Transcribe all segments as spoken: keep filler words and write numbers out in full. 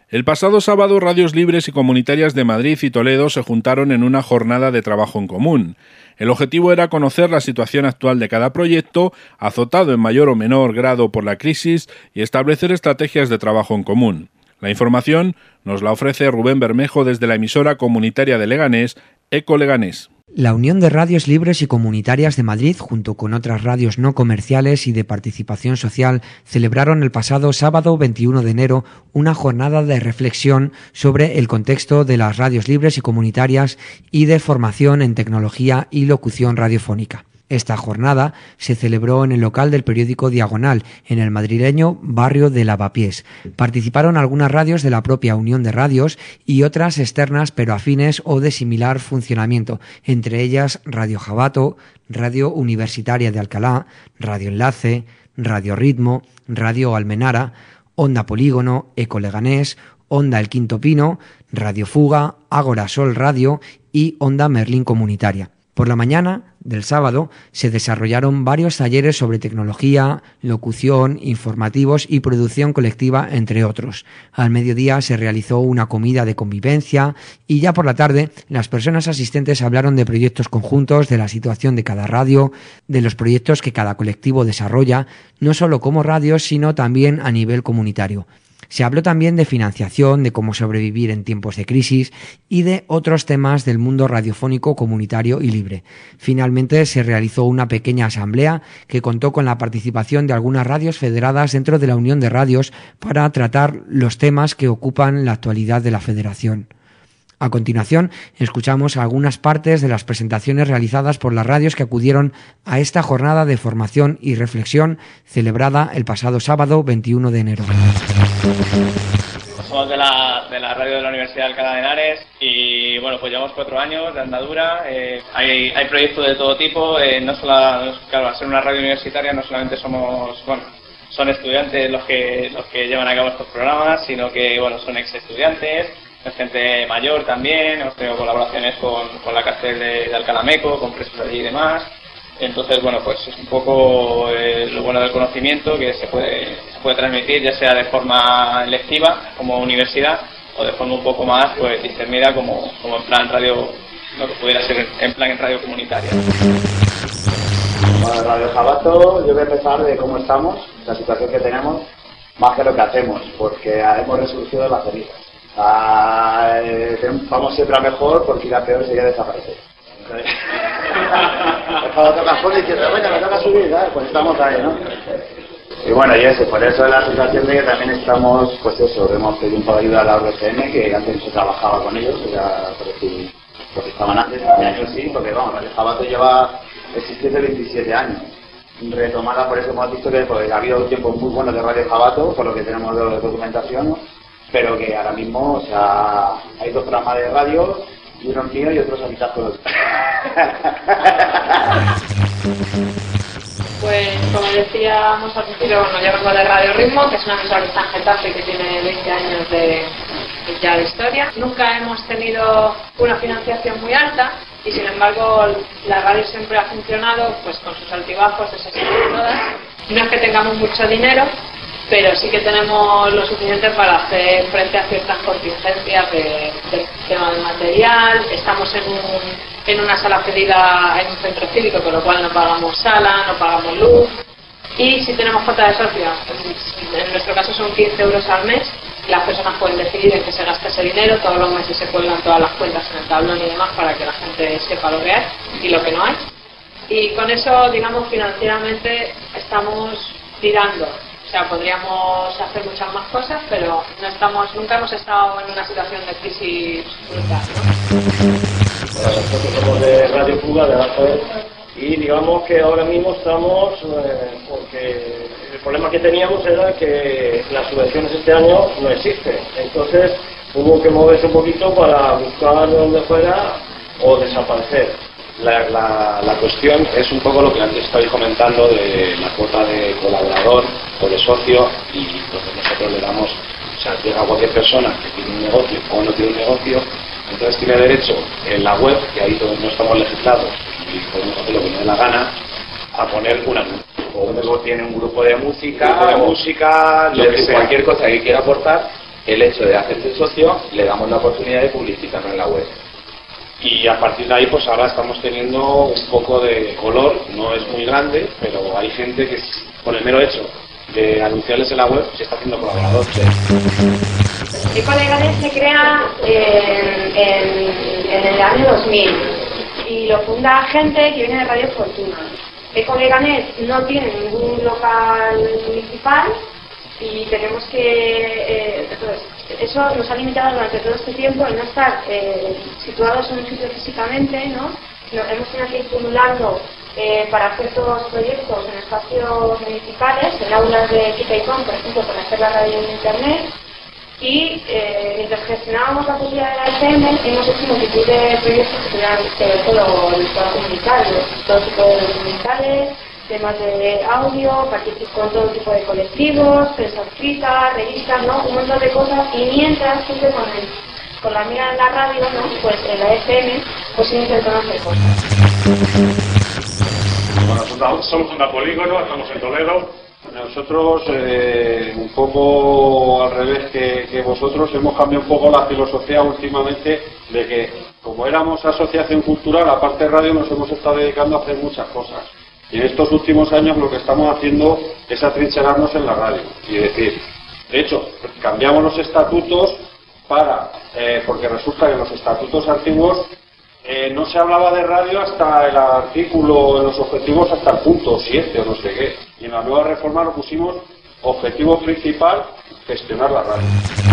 El pasado sábado, Radios Libres y Comunitarias de Madrid y Toledo se juntaron en una jornada de trabajo en común. El objetivo era conocer la situación actual de cada proyecto, azotado en mayor o menor grado por la crisis, y establecer estrategias de trabajo en común. La información nos la ofrece Rubén Bermejo desde la emisora comunitaria de Leganés, Eco Leganés. La Unión de Radios Libres y Comunitarias de Madrid, junto con otras radios no comerciales y de participación social, celebraron el pasado sábado veintiuno de enero una jornada de reflexión sobre el contexto de las radios libres y comunitarias y de formación en tecnología y locución radiofónica. Esta jornada se celebró en el local del periódico Diagonal, en el madrileño barrio de Lavapiés. Participaron algunas radios de la propia Unión de Radios y otras externas pero afines o de similar funcionamiento, entre ellas Radio Jabato, Radio Universitaria de Alcalá, Radio Enlace, Radio Ritmo, Radio Almenara, Onda Polígono, Eco Leganés, Onda El Quinto Pino, Radio Fuga, Ágora Sol Radio y Onda Merlín Comunitaria. Por la mañana del sábado se desarrollaron varios talleres sobre tecnología, locución, informativos y producción colectiva, entre otros. Al mediodía se realizó una comida de convivencia y ya por la tarde las personas asistentes hablaron de proyectos conjuntos, de la situación de cada radio, de los proyectos que cada colectivo desarrolla, no solo como radios, sino también a nivel comunitario. Se habló también de financiación, de cómo sobrevivir en tiempos de crisis y de otros temas del mundo radiofónico, comunitario y libre. Finalmente se realizó una pequeña asamblea que contó con la participación de algunas radios federadas dentro de la Unión de Radios para tratar los temas que ocupan la actualidad de la federación. A continuación, escuchamos algunas partes de las presentaciones realizadas por las radios que acudieron a esta jornada de formación y reflexión celebrada el pasado sábado veintiuno de enero. Somos de la, de la radio de la Universidad de Alcalá de Henares y bueno, pues llevamos cuatro años de andadura. Eh, hay, hay proyectos de todo tipo, eh, no solo, claro, al ser una radio universitaria no solamente somos, bueno, son estudiantes los que, los que llevan a cabo estos programas, sino que bueno, son ex estudiantes. Hay gente mayor también, hemos tenido colaboraciones con, con la cárcel de, de Alcalameco, con presos allí y demás. Entonces, bueno, pues es un poco eh, lo bueno del conocimiento que se puede, se puede transmitir, ya sea de forma lectiva, como universidad, o de forma un poco más pues discernida, como, como en plan radio, lo que pudiera ser en plan en radio comunitaria. Bueno, Radio Jabato, yo voy a empezar de cómo estamos, la situación que tenemos, más que lo que hacemos, porque hemos resurgido de las cenizas. Ah, eh, vamos siempre a mejor porque ir a peor sería desaparecer. Cuando toca fondo y dices, bueno, me toca subir, ¿sabes? Pues estamos ahí, ¿no? Y bueno, y eso, por eso es la situación de que también estamos, pues eso, hemos pedido un poco de ayuda a la U R C M, que antes se trabajaba con ellos, ya por decir, porque estaban antes, hace años sí, porque vamos, Radio Jabato lleva existiendo veintisiete años. Retomada, por eso hemos visto que pues, ha habido tiempos muy buenos de Radio Jabato, por lo que tenemos de documentación, ¿no? Pero que ahora mismo, o sea, hay dos programas de radio, y uno mío y otros habitáculos. Pues como decíamos al principio, bueno, yo vengo de Radio Ritmo, que es una emisora que está en Getafe, que tiene veinte años de, ya de historia. Nunca hemos tenido una financiación muy alta y sin embargo la radio siempre ha funcionado pues con sus altibajos, esas y todas. No es que tengamos mucho dinero, pero sí que tenemos lo suficiente para hacer frente a ciertas contingencias de, del tema de material. Estamos en, un, en una sala cedida en un centro cívico, con lo cual no pagamos sala, no pagamos luz. Y si tenemos cuota de socio, en nuestro caso son quince euros al mes, las personas pueden decidir en qué se gasta ese dinero, todos los meses se cuelgan todas las cuentas en el tablón y demás para que la gente sepa lo que hay y lo que no hay. Y con eso, digamos, financieramente estamos tirando. O sea, podríamos hacer muchas más cosas, pero no estamos, nunca hemos estado en una situación de crisis brutal, ¿no? Bueno, nosotros somos de Radio Fuga, de Rafael, y digamos que ahora mismo estamos, eh, porque el problema que teníamos era que las subvenciones este año no existen. Entonces hubo que moverse un poquito para buscar de donde fuera o desaparecer. La, la, la cuestión es un poco lo que antes estabais comentando de la cuota de colaborador o de socio, y lo que nosotros le damos, o sea, llega cualquier persona que tiene un negocio o no tiene un negocio, entonces tiene derecho en la web, que ahí todos no estamos legislados y podemos hacer lo que nos dé la gana, a poner un anuncio. O luego tiene un grupo de música, grupo de música, lo que sea, cualquier cosa que quiera aportar, el hecho de hacerse socio, le damos la oportunidad de publicitarlo en la web. Y a partir de ahí, pues ahora estamos teniendo un poco de color, no es muy grande, pero hay gente que por el mero hecho de anunciarles en la web se está haciendo colaborador. Ecoleganet se crea en, en, en el año dos mil y lo funda gente que viene de Radio Fortuna. Ecoleganet no tiene ningún local municipal y tenemos que... Eh, entonces, eso nos ha limitado durante todo este tiempo en no estar eh, situados en un sitio físicamente, ¿no? Nos hemos tenido que ir pululando eh, para hacer todos los proyectos en espacios municipales, en aulas de Quita y Com, por ejemplo, para hacer la radio en internet. Y eh, mientras gestionábamos la publicidad de la F M, hemos hecho multitud de proyectos que tuvieran que ver con lo, lo comunitario, todo tipo de documentales, temas de audio, participar con todo tipo de colectivos, prensa escrita, revistas, ¿no? Un montón de cosas. Y mientras, siempre con, el, con la mira en la radio, ¿no? Pues en la F M, pues intentamos hacer cosas. Bueno, somos una polígono, estamos en Toledo. Nosotros, eh, un poco al revés que, que vosotros, hemos cambiado un poco la filosofía últimamente de que, como éramos asociación cultural, aparte de radio, nos hemos estado dedicando a hacer muchas cosas. Y en estos últimos años lo que estamos haciendo es atrincherarnos en la radio. Y decir, de hecho, cambiamos los estatutos para, eh, porque resulta que en los estatutos antiguos eh, no se hablaba de radio hasta el artículo, en los objetivos hasta el punto siete o no sé qué. Y en la nueva reforma lo pusimos objetivo principal, gestionar la radio.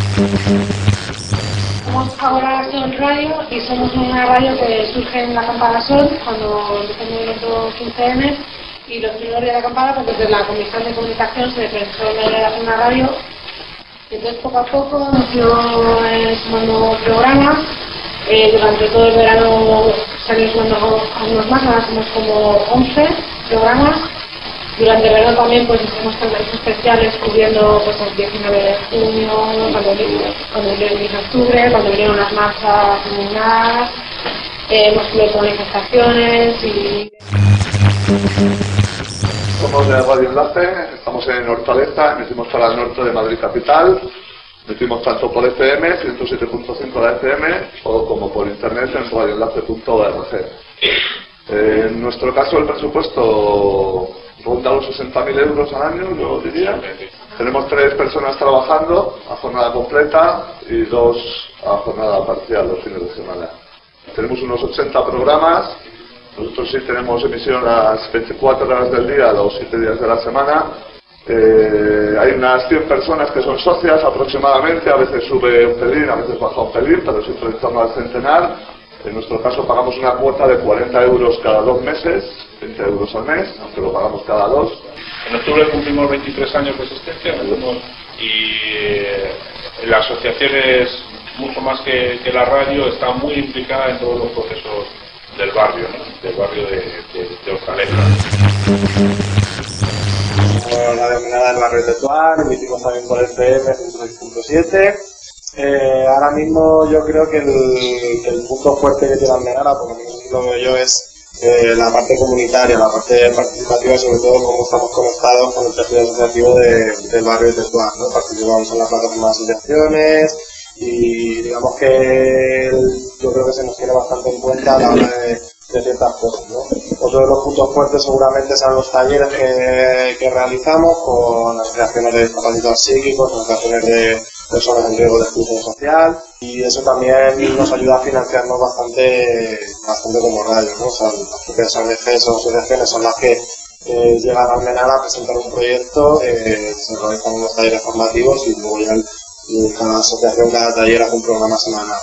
Somos ahora Sol Radio y somos una radio que surge en la Campana Sol cuando empezó el movimiento quince eme y los primeros días de la Campana, pues desde la Comisión de Comunicación se pensó en la idea de hacer una radio y entonces poco a poco nos ido eh, sumando programas. Eh, durante todo el verano se han ido sumando algunos más, ahora somos como once programas. Durante el verano también pues hicimos talleres especiales cubriendo pues el diecinueve de junio, cuando vinieron el octubre, cuando vinieron las marchas comunales, eh, hemos cubierto manifestaciones y... Somos de Radio Enlace, estamos en Hortaleza, emitimos para el norte de Madrid capital, emitimos tanto por F M, ciento siete punto cinco de F M, o como por internet en radioenlace punto org. Eh, en nuestro caso el presupuesto ronda los sesenta mil euros al año, yo diría. Tenemos tres personas trabajando a jornada completa y dos a jornada parcial los fines de semana. Tenemos unos ochenta programas. Nosotros sí tenemos emisión las veinticuatro horas del día, los siete días de la semana. Eh, hay unas cien personas que son socias aproximadamente, a veces sube un pelín, a veces baja un pelín, pero siempre en torno al centenar. En nuestro caso pagamos una cuota de cuarenta euros cada dos meses, veinte euros al mes, aunque lo pagamos cada dos. En octubre cumplimos veintitrés años de existencia y eh, la asociación es mucho más que, que la radio, está muy implicada en todos los procesos del barrio, ¿no? Del barrio de, de, de Hortaleza. La denominada del barrio de Tetuán, emitimos también por F M ciento seis punto siete. Eh, ahora mismo yo creo que el, el punto fuerte que tiene Almenara, por lo menos lo veo yo, es eh, la parte comunitaria, la parte participativa, sobre todo cómo estamos conectados con el tejido asociativo de, del barrio de Tetuán, ¿no? Participamos en la plataforma de asociaciones y digamos que el, yo creo que se nos tiene bastante en cuenta a la hora de, de ciertas cosas, ¿no? Otro de los puntos fuertes seguramente serán los talleres que, que realizamos con asociaciones de discapacitados psíquicos, asociaciones de personas en riesgo de exclusión social, y eso también nos ayuda a financiarnos bastante bastante como radio, ¿no? O sea, las propias O N Ges o asociaciones son las que eh, llegan a Almenara a presentar un proyecto, eh, se realizan unos talleres formativos y luego ya el, cada asociación, cada taller hace un programa semanal.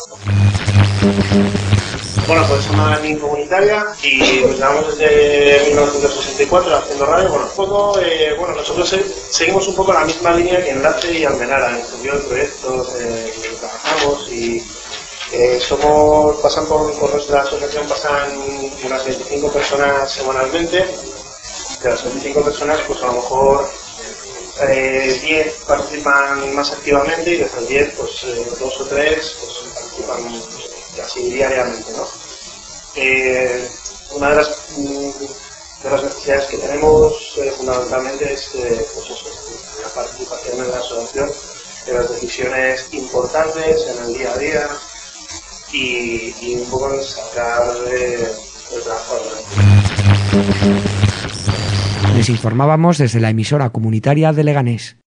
Bueno, pues somos una admin comunitaria y nos llevamos desde mil novecientos sesenta y cuatro haciendo radio. Bueno, un poco, eh, bueno, nosotros se, seguimos un poco la misma línea que Enlace y Almenara, en función de proyectos eh, que trabajamos y eh, somos, pasan por, por nuestra asociación, pasan unas veinticinco personas semanalmente. De las veinticinco personas, pues a lo mejor eh, diez participan más activamente y de esas diez, pues eh, dos o tres pues, participan casi diariamente, ¿no? Eh, una de las, de las necesidades que tenemos eh, fundamentalmente es eh, pues eso, la participación en la asociación de las decisiones importantes en el día a día y, y un poco sacar de, de transformar. Les informábamos desde la emisora comunitaria de Leganés.